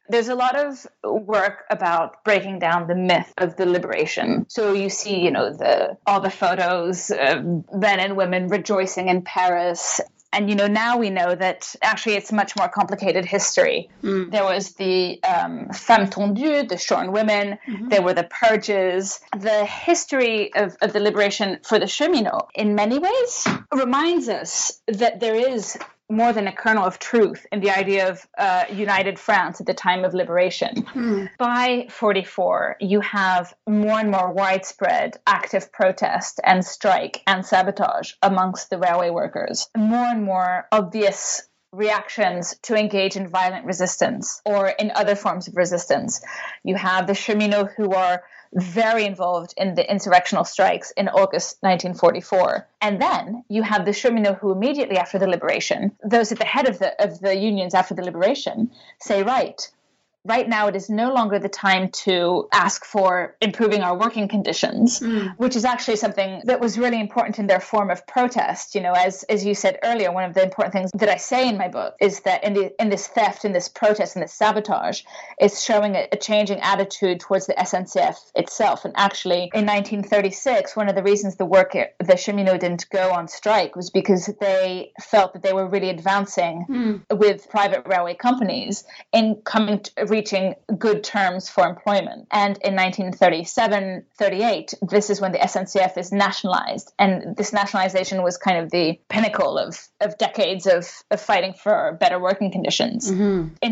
There's a lot of work about breaking down the myth of the liberation. So you see, all the photos of men and women rejoicing in Paris. And, now we know that actually it's a much more complicated history. There was the femmes tendues, the shorn women. Mm-hmm. There were the purges. The history of the liberation for the cheminots, in many ways, reminds us that there is more than a kernel of truth in the idea of united France at the time of liberation. By 44, you have more and more widespread active protest and strike and sabotage amongst the railway workers. More and more obvious reactions to engage in violent resistance or in other forms of resistance. You have the cheminots who are very involved in the insurrectional strikes in August 1944. And then you have the cheminots who immediately after the liberation, those at the head of the unions after the liberation, say, right now it is no longer the time to ask for improving our working conditions, which is actually something that was really important in their form of protest. As you said earlier, one of the important things that I say in my book is that in this theft, in this protest, in this sabotage, is showing a changing attitude towards the SNCF itself. And actually, in 1936, one of the reasons the cheminots didn't go on strike was because they felt that they were really advancing with private railway companies in coming to reaching good terms for employment. And in 1937-38, this is when the SNCF is nationalized. And this nationalization was kind of the pinnacle of decades of fighting for better working conditions. Mm-hmm. In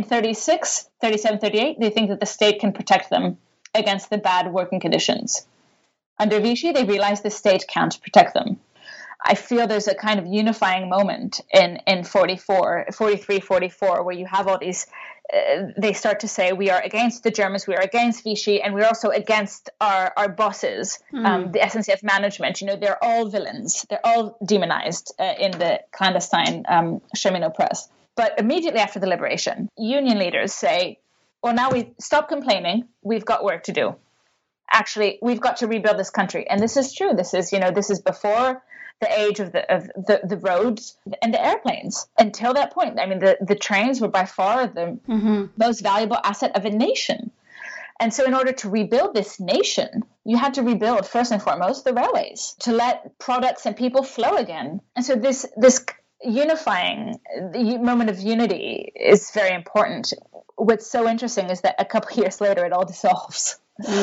37-38, they think that the state can protect them against the bad working conditions. Under Vichy, they realize the state can't protect them. I feel there's a kind of unifying moment in 43, 44, where you have all these, they start to say, we are against the Germans, we are against Vichy, and we're also against our bosses, the SNCF management. They're all villains. They're all demonized in the clandestine cheminot press. But immediately after the liberation, union leaders say, well, now we stop complaining. We've got work to do. Actually, we've got to rebuild this country. And this is true. This is before the age of the roads and the airplanes. Until that point, I mean, the trains were by far the most valuable asset of a nation. And so in order to rebuild this nation, you had to rebuild, first and foremost, the railways to let products and people flow again. And so this unifying moment of unity is very important. What's so interesting is that a couple of years later, it all dissolves.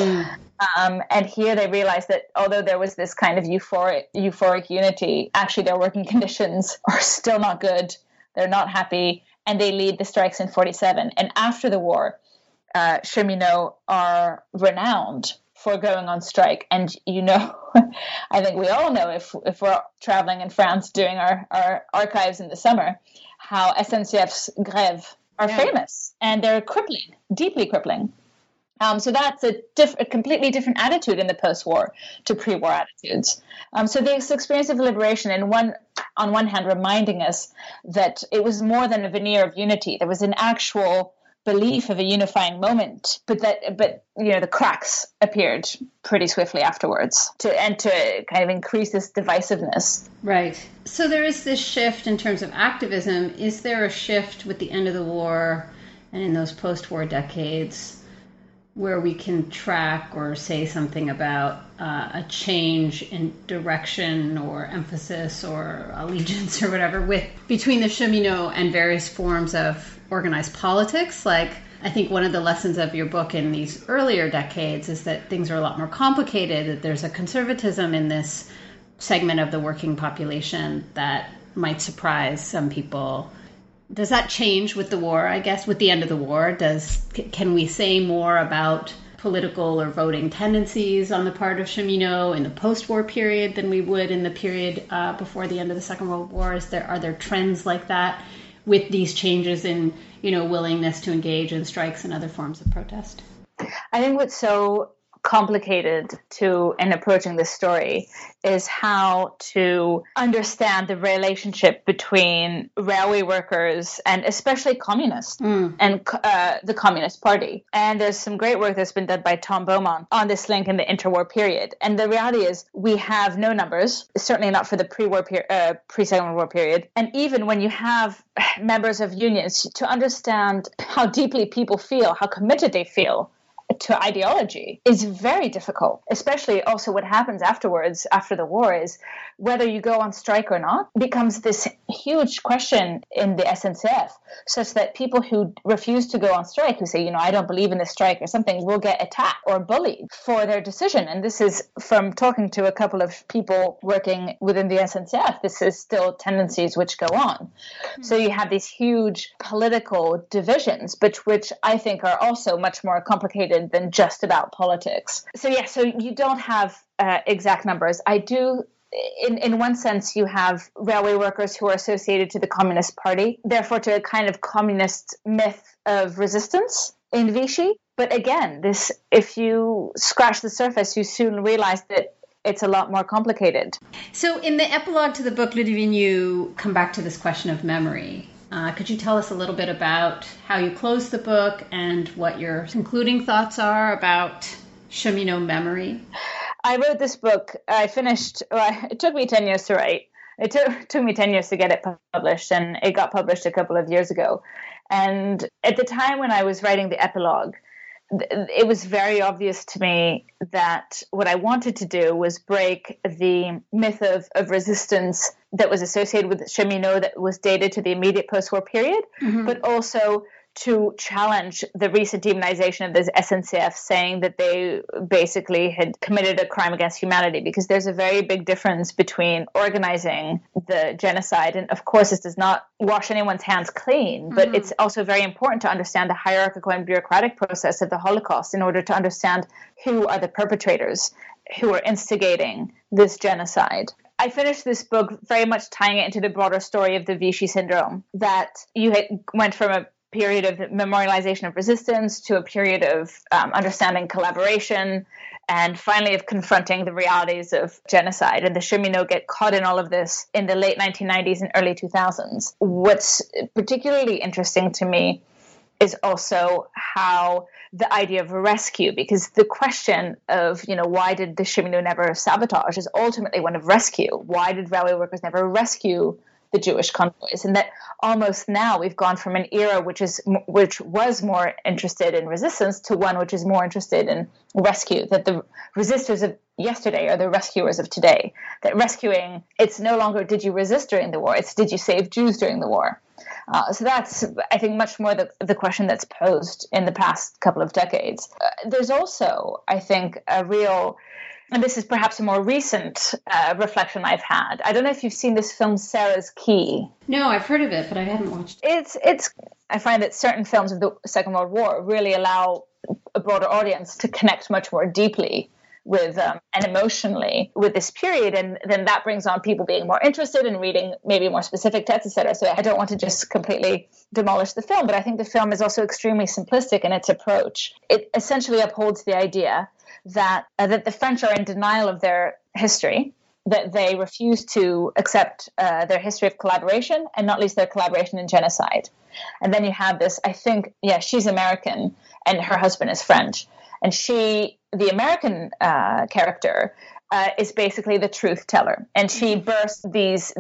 And here they realized that although there was this kind of euphoric unity, actually their working conditions are still not good. They're not happy, and they lead the strikes in 47. And after the war, cheminots are renowned for going on strike. And I think we all know, if we're traveling in France doing our archives in the summer, how SNCF's grèves are famous, and they're crippling, deeply crippling. So that's a completely different attitude in the post-war to pre-war attitudes. So this experience of liberation, on one hand, reminding us that it was more than a veneer of unity. There was an actual belief of a unifying moment, but the cracks appeared pretty swiftly afterwards to kind of increase this divisiveness. Right. So there is this shift in terms of activism. Is there a shift with the end of the war and in those post-war decades where we can track or say something about a change in direction or emphasis or allegiance or whatever between the cheminot and various forms of organized politics? Like, I think one of the lessons of your book in these earlier decades is that things are a lot more complicated, that there's a conservatism in this segment of the working population that might surprise some people. Does that change with the war, I guess, with the end of the war? Can we say more about political or voting tendencies on the part of cheminot in the post-war period than we would in the period before the end of the Second World War? Are there trends like that with these changes in, willingness to engage in strikes and other forms of protest? I think what's so complicated in approaching this story is how to understand the relationship between railway workers and especially communists and the Communist Party. And there's some great work that's been done by Tom Beaumont on this link in the interwar period. And the reality is we have no numbers, certainly not for the pre-Second World War period. And even when you have members of unions, to understand how deeply people feel, how committed they feel to ideology is very difficult, especially also what happens afterwards, after the war, is whether you go on strike or not becomes this huge question in the SNCF, such that people who refuse to go on strike, who say, I don't believe in this strike or something, will get attacked or bullied for their decision. And this is, from talking to a couple of people working within the SNCF, this is still tendencies which go on. So you have these huge political divisions, but which I think are also much more complicated than just about politics. So you don't have exact numbers. I do, in one sense, you have railway workers who are associated to the Communist Party, therefore to a kind of communist myth of resistance in Vichy. But again, if you scratch the surface, you soon realize that it's a lot more complicated. So in the epilogue to the book, Ludivine, you come back to this question of memory. Could you tell us a little bit about how you close the book and what your concluding thoughts are about Cheminot memory? I wrote this book. It took me 10 years to write. It took me 10 years to get it published, and it got published a couple of years ago. And at the time when I was writing the epilogue, it was very obvious to me that what I wanted to do was break the myth of resistance that was associated with Cheminot that was dated to the immediate post-war period, but also to challenge the recent demonization of the SNCF, saying that they basically had committed a crime against humanity, because there's a very big difference between organizing the genocide. And of course, this does not wash anyone's hands clean, but it's also very important to understand the hierarchical and bureaucratic process of the Holocaust in order to understand who are the perpetrators, who are instigating this genocide. I finished this book very much tying it into the broader story of the Vichy syndrome, that you went from a period of memorialization of resistance to a period of understanding collaboration, and finally of confronting the realities of genocide. And the Cheminot get caught in all of this in the late 1990s and early 2000s. What's particularly interesting to me is also how the idea of rescue, because the question of, why did the Cheminot never sabotage is ultimately one of rescue. Why did railway workers never rescue the Jewish convoys? And that almost now we've gone from an era which was more interested in resistance to one which is more interested in rescue, that the resistors of yesterday are the rescuers of today. That rescuing, it's no longer did you resist during the war, it's did you save Jews during the war. So that's, I think, much more the question that's posed in the past couple of decades. There's also, I think, a real, and this is perhaps a more recent reflection I've had. I don't know if you've seen this film, Sarah's Key. No, I've heard of it, but I haven't watched it. I find that certain films of the Second World War really allow a broader audience to connect much more deeply with and emotionally with this period, and then that brings on people being more interested in reading maybe more specific texts, etc. So I don't want to just completely demolish the film, but I think the film is also extremely simplistic in its approach. It essentially upholds the idea that the French are in denial of their history, that they refuse to accept their history of collaboration, and not least their collaboration in genocide. And then you have this, I think, she's American and her husband is French. And the American character, is basically the truth teller. And she bursts these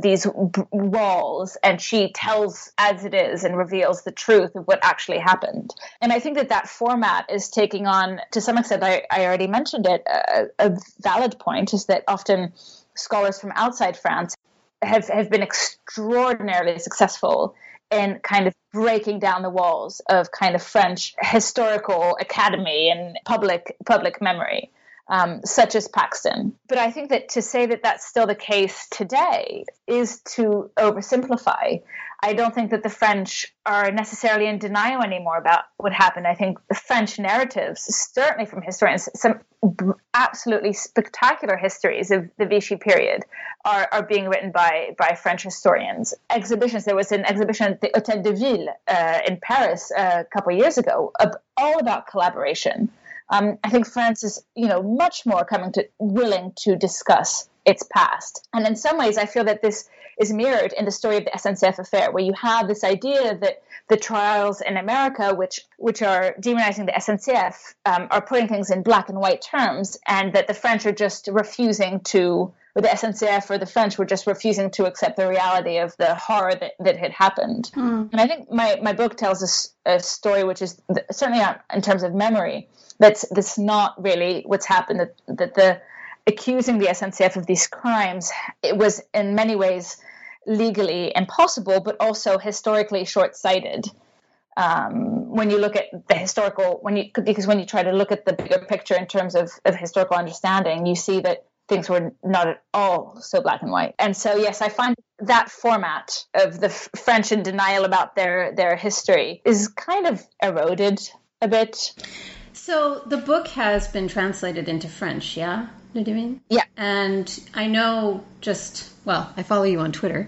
walls, and she tells as it is and reveals the truth of what actually happened. And I think that format is taking on, to some extent, I already mentioned it, a valid point, is that often scholars from outside France have been extraordinarily successful in kind of breaking down the walls of kind of French historical academy and public memory, such as Paxton. But I think that to say that that's still the case today is to oversimplify. I don't think that the French are necessarily in denial anymore about what happened. I think the French narratives, certainly from historians, some absolutely spectacular histories of the Vichy period are being written by French historians. Exhibitions, there was an exhibition at the Hôtel de Ville in Paris a couple of years ago, all about collaboration. I think France is, much more willing to discuss its past. And in some ways, I feel that this is mirrored in the story of the SNCF affair, where you have this idea that the trials in America, which are demonizing the SNCF, are putting things in black and white terms, and that the French are just refusing to, or the SNCF or the French were just refusing to accept the reality of the horror that had happened. And I think my book tells us a story which is certainly in terms of memory, that's not really what's happened, that the accusing the SNCF of these crimes, it was in many ways legally impossible, but also historically short-sighted. When you look at the historical, because when you try to look at the bigger picture in terms of historical understanding, you see that things were not at all so black and white. And so, yes, I find that format of the French in denial about their history is kind of eroded a bit. So the book has been translated into French, yeah? Yeah. And I know I follow you on Twitter.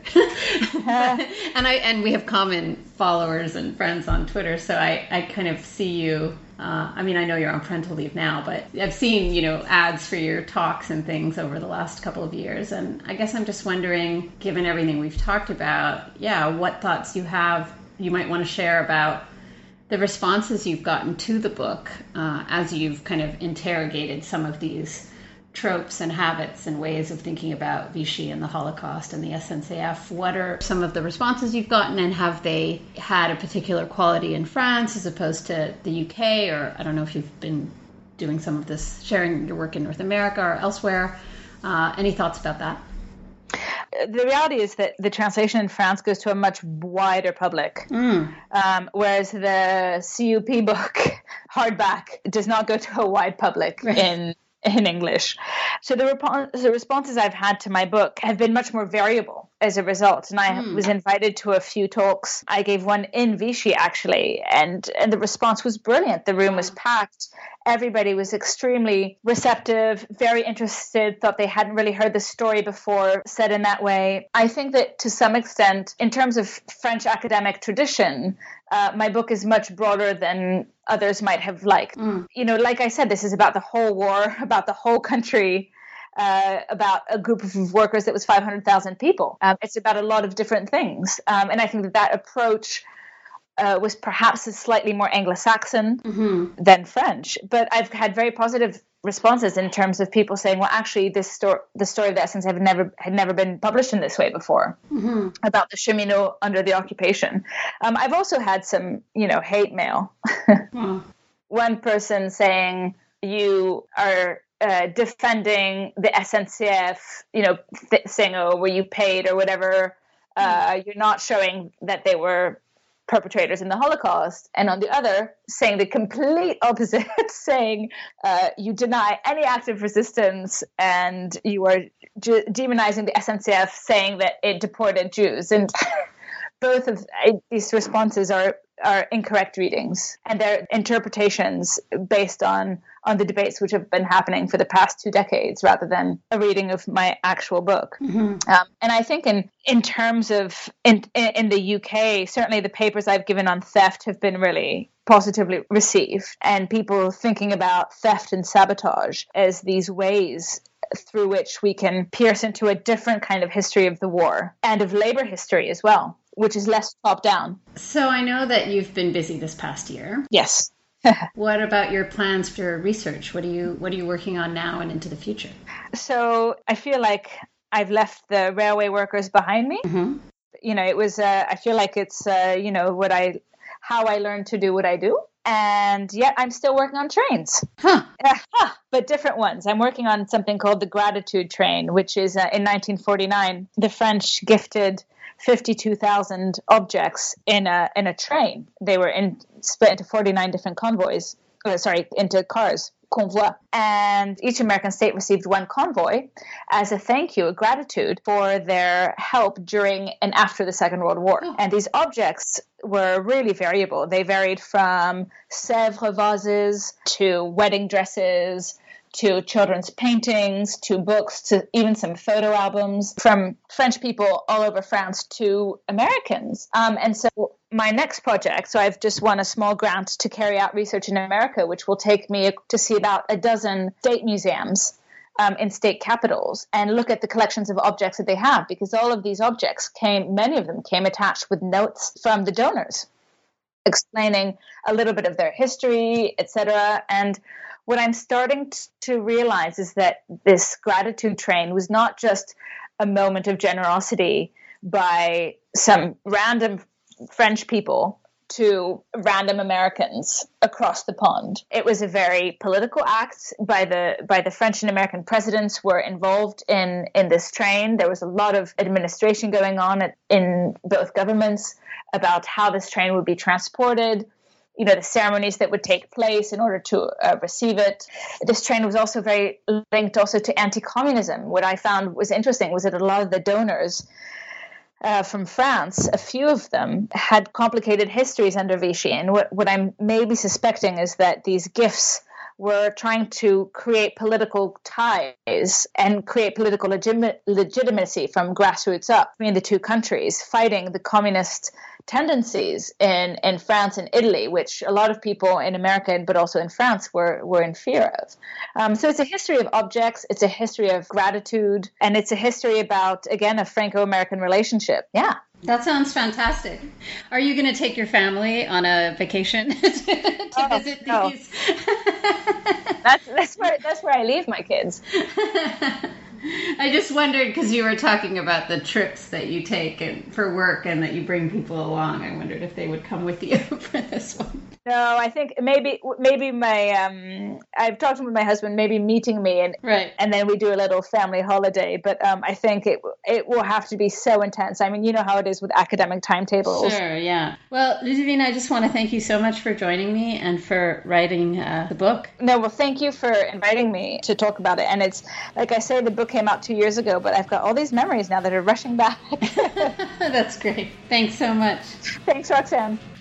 and we have common followers and friends on Twitter, so I kind of see you. I know you're on parental leave now, but I've seen, ads for your talks and things over the last couple of years. And I guess I'm just wondering, given everything we've talked about, what thoughts you might want to share about the responses you've gotten to the book as you've kind of interrogated some of these tropes and habits and ways of thinking about Vichy and the Holocaust and the SNCF. What are some of the responses you've gotten, and have they had a particular quality in France as opposed to the UK? Or I don't know if you've been doing some of this, sharing your work in North America or elsewhere. Any thoughts about that? The reality is that the translation in France goes to a much wider public, whereas the CUP book, hardback, does not go to a wide public in English. So the responses I've had to my book have been much more variable as a result. And I was invited to a few talks. I gave one in Vichy, actually, and the response was brilliant. The room was packed. Everybody was extremely receptive, very interested, thought they hadn't really heard the story before said in that way. I think that to some extent, in terms of French academic tradition, my book is much broader than others might have liked. Like I said, this is about the whole war, about the whole country, about a group of workers that was 500,000 people. It's about a lot of different things. And I think that approach was perhaps slightly more Anglo-Saxon than French. But I've had very positive responses in terms of people saying, well, actually, the story of the SNCF had never been published in this way before, about the cheminots under the occupation. I've also had some, hate mail. One person saying, you are defending the SNCF, saying, oh, were you paid or whatever? You're not showing that they were perpetrators in the Holocaust. And on the other, saying the complete opposite, saying you deny any active resistance and you are demonizing the SNCF, saying that it deported Jews. And both of these responses are incorrect readings, and they're interpretations based on the debates which have been happening for the past 2 decades, rather than a reading of my actual book. And I think in terms of in the UK, certainly the papers I've given on theft have been really positively received, and people thinking about theft and sabotage as these ways through which we can pierce into a different kind of history of the war and of labor history as well, which is less top down. So I know that you've been busy this past year. Yes. What about your plans for research? What are you working on now and into the future? So I feel like I've left the railway workers behind me. It was I feel like it's how I learned to do what I do. And yet I'm still working on trains. But different ones. I'm working on something called the Gratitude Train, which is in 1949, the French gifted 52,000 objects in a train. They were split into 49 different into cars, convois. And each American state received one convoy as a thank you, a gratitude for their help during and after the Second World War. And these objects were really variable. They varied from Sèvres vases to wedding dresses, to children's paintings, to books, to even some photo albums from French people all over France to Americans. And so my next project, so I've just won a small grant to carry out research in America, which will take me to see about a dozen state museums in state capitals and look at the collections of objects that they have, because all of these objects many of them came attached with notes from the donors explaining a little bit of their history, etc. And what I'm starting to realize is that this gratitude train was not just a moment of generosity by some random French people to random Americans across the pond. It was a very political act by the French and American presidents were involved in this train. There was a lot of administration going on in both governments about how this train would be transported, the ceremonies that would take place in order to receive it. This train was also very linked also to anti-communism. What I found was interesting was that a lot of the donors from France, a few of them had complicated histories under Vichy. And what I'm maybe suspecting is that these gifts were trying to create political ties and create political legitimacy from grassroots up between the two countries, fighting the communist tendencies in France and Italy, which a lot of people in America, but also in France, were in fear of. So it's a history of objects, it's a history of gratitude, and it's a history about, again, a Franco-American relationship. Yeah. That sounds fantastic. Are you going to take your family on a vacation to visit these? That's where I leave my kids. I just wondered, because you were talking about the trips that you take for work and that you bring people along. I wondered if they would come with you for this one. No, I think maybe my I've talked with my husband, maybe meeting me and then we do a little family holiday. But I think it will have to be so intense. I mean, you know how it is with academic timetables. Sure, yeah. Well, Ludivine, I just want to thank you so much for joining me and for writing the book. No, well, thank you for inviting me to talk about it. And it's, like I say, the book came out 2 years ago, but I've got all these memories now that are rushing back. That's great. Thanks so much. Thanks, Roxanne.